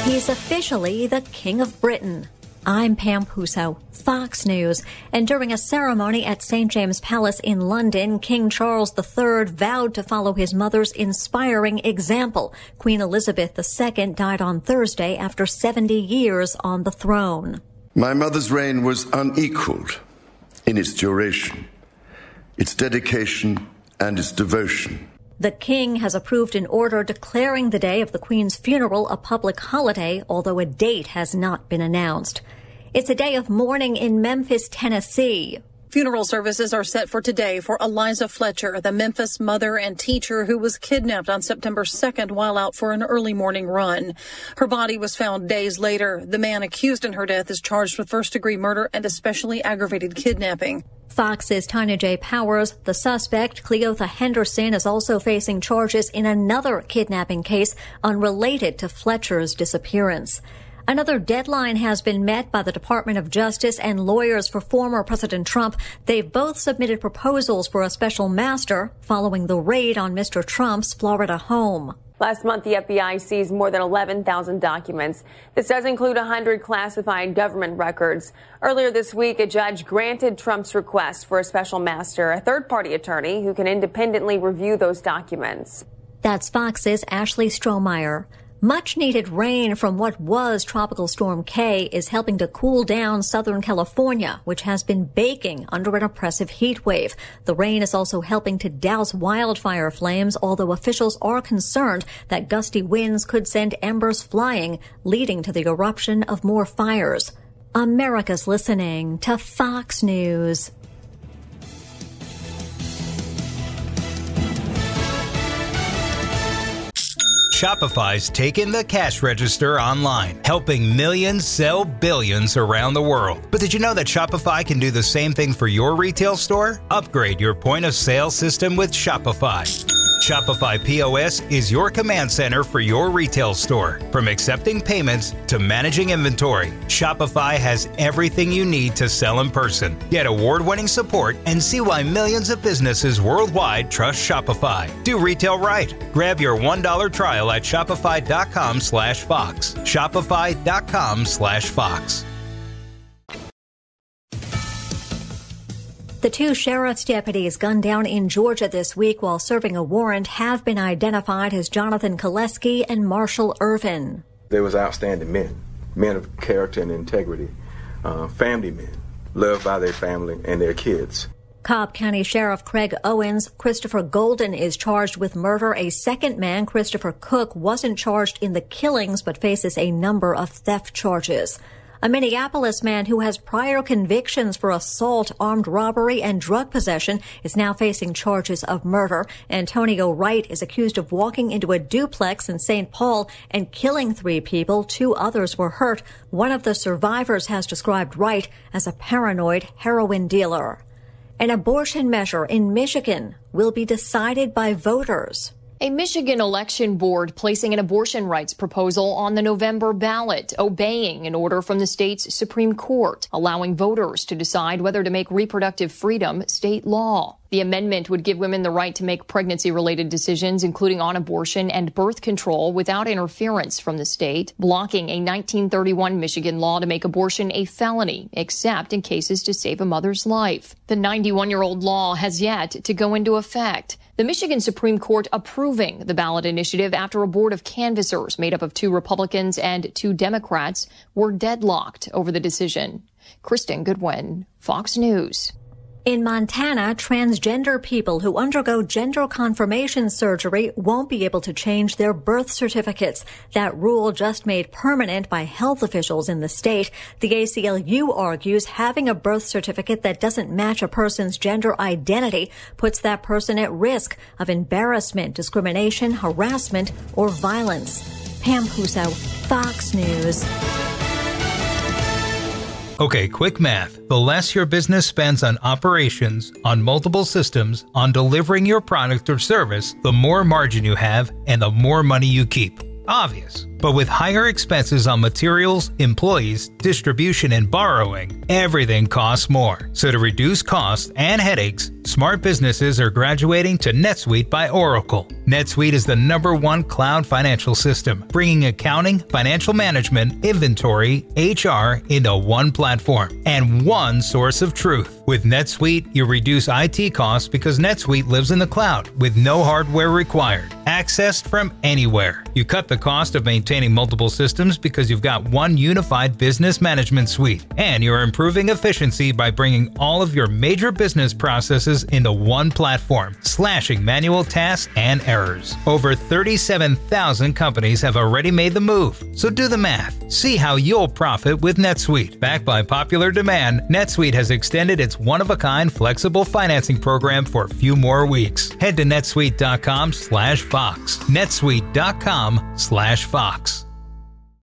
He's officially the King of Britain. I'm Pam Puso, Fox News. And during a ceremony at St. James Palace in London, King Charles III vowed to follow his mother's inspiring example. Queen Elizabeth II died on Thursday after 70 years on the throne. My mother's reign was unequaled in its duration, its dedication, and its devotion. The King has approved an order declaring the day of the Queen's funeral a public holiday, although a date has not been announced. It's a day of mourning in Memphis, Tennessee. Funeral services are set for today for Eliza Fletcher, the Memphis mother and teacher who was kidnapped on September 2nd while out for an early morning run. Her body was found days later. The man accused in her death is charged with first-degree murder and especially aggravated kidnapping. Fox's Tina J. Powers, the suspect, Cleotha Henderson, is also facing charges in another kidnapping case unrelated to Fletcher's disappearance. Another deadline has been met by the Department of Justice and lawyers for former President Trump. They've both submitted proposals for a special master following the raid on Mr. Trump's Florida home. Last month, the FBI seized more than 11,000 documents. This does include 100 classified government records. Earlier this week, a judge granted Trump's request for a special master, a third-party attorney who can independently review those documents. That's Fox's Ashley Strohmeyer. Much-needed rain from what was Tropical Storm Kay is helping to cool down Southern California, which has been baking under an oppressive heat wave. The rain is also helping to douse wildfire flames, although officials are concerned that gusty winds could send embers flying, leading to the eruption of more fires. America's listening to Fox News. Shopify's taken the cash register online, helping millions sell billions around the world. But did you know that Shopify can do the same thing for your retail store? Upgrade your point-of-sale system with Shopify. Shopify POS is your command center for your retail store. From accepting payments to managing inventory, Shopify has everything you need to sell in person. Get award-winning support and see why millions of businesses worldwide trust Shopify. Do retail right. Grab your $1 trial at shopify.com/Fox. Shopify.com/Fox. The two sheriff's deputies gunned down in Georgia this week while serving a warrant have been identified as Jonathan Koleski and Marshall Irvin. They was outstanding men of character and integrity, family men, loved by their family and their kids. Cobb County Sheriff Craig Owens, Christopher Golden is charged with murder. A second man, Christopher Cook, wasn't charged in the killings but faces a number of theft charges. A Minneapolis man who has prior convictions for assault, armed robbery, and drug possession is now facing charges of murder. Antonio Wright is accused of walking into a duplex in St. Paul and killing 3 people. 2 others were hurt. One of the survivors has described Wright as a paranoid heroin dealer. An abortion measure in Michigan will be decided by voters. A Michigan election board placing an abortion rights proposal on the November ballot, obeying an order from the state's Supreme Court, allowing voters to decide whether to make reproductive freedom state law. The amendment would give women the right to make pregnancy-related decisions, including on abortion and birth control, without interference from the state, blocking a 1931 Michigan law to make abortion a felony, except in cases to save a mother's life. The 91-year-old law has yet to go into effect. The Michigan Supreme Court approving the ballot initiative after a board of canvassers made up of 2 Republicans and 2 Democrats were deadlocked over the decision. Kristen Goodwin, Fox News. In Montana, transgender people who undergo gender confirmation surgery won't be able to change their birth certificates. That rule just made permanent by health officials in the state. The ACLU argues having a birth certificate that doesn't match a person's gender identity puts that person at risk of embarrassment, discrimination, harassment, or violence. Pam Puso, Fox News. Okay, quick math. The less your business spends on operations, on multiple systems, on delivering your product or service, the more margin you have and the more money you keep. Obvious. But with higher expenses on materials, employees, distribution, and borrowing, everything costs more. So to reduce costs and headaches, smart businesses are graduating to NetSuite by Oracle. NetSuite is the #1 cloud financial system, bringing accounting, financial management, inventory, HR into one platform and one source of truth. With NetSuite, you reduce IT costs because NetSuite lives in the cloud with no hardware required, accessed from anywhere. You cut the cost of maintaining multiple systems because you've got one unified business management suite, and you're improving efficiency by bringing all of your major business processes into one platform, slashing manual tasks and errors. Over 37,000 companies have already made the move, so do the math. See how you'll profit with NetSuite. Backed by popular demand, NetSuite has extended its one-of-a-kind flexible financing program for a few more weeks. Head to netsuite.com/Fox. netsuite.com/Fox.